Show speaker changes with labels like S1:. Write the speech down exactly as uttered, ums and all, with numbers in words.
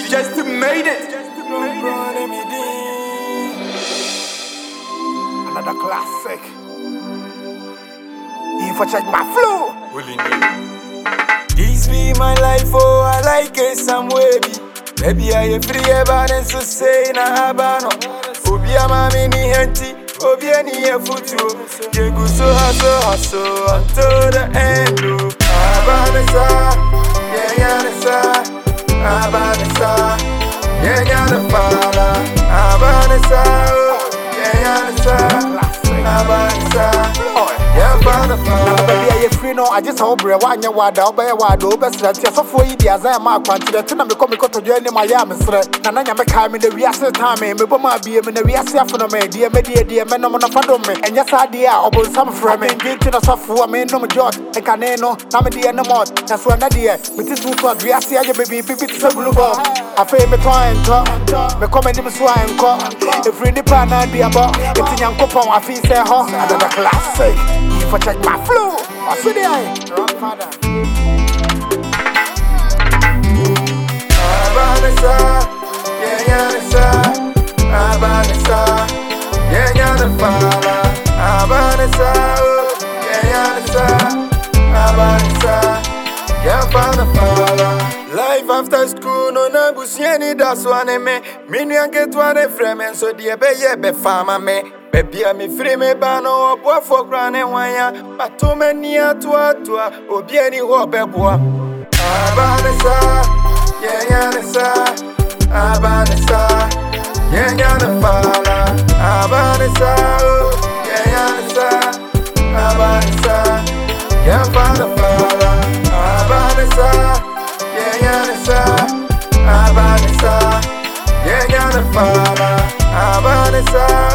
S1: just made it.
S2: Another classic. If I check my flow,
S3: this be my life, oh, I like it some way. Maybe I am free about and so say na abano. Obia mami ni henti, obia ni e futu. You go so hustle, hustle until the end. Abanesa, yeah, yanesa. Abanesa, yeah, yanefala. Abanesa, yeah, yanesa. Abanesa, yeah, banefala.
S2: baby, I free no. I just hope you want your water, obey water, best that you're so for you, as I am. I want to let you know because we got to join in Miami. And I am a car in the reassess time. Maybe my B M in the reassess for me, dear, media, dear, men on a fund me. And yes, I dear, or some from me, getting us off for me, no job, and caneno, I'm a dear no more. That's one idea. With this was what we are seeing, baby, baby, it's a blue bomb. I feel me trying to me comment him swine call. If we dip on idea about it's in young couple, I feel say, huh? Another classic. If I check my flow, I see the eye.
S3: Abanesa, yeah, yanesa. Abanesa, yeah, yanefala. Abanesa, yeah, yanesa. Abanesa, yeah, banefala. Life after school, no na busieni that's one me. Minyan get one frame and so dear be ye be farmer me. Baby, I'm free me bano or boy for granny wire. But too many at what to obieni hope boy. Abanesa, yeah, yanesa. Abanesa, yeah, yanefala. Abanesa, yeah, yanesa. Abanesa, yeah, banefala. Abanesa, yeah, yanesa. Abanesa, yeah, yanefala. Abanesa.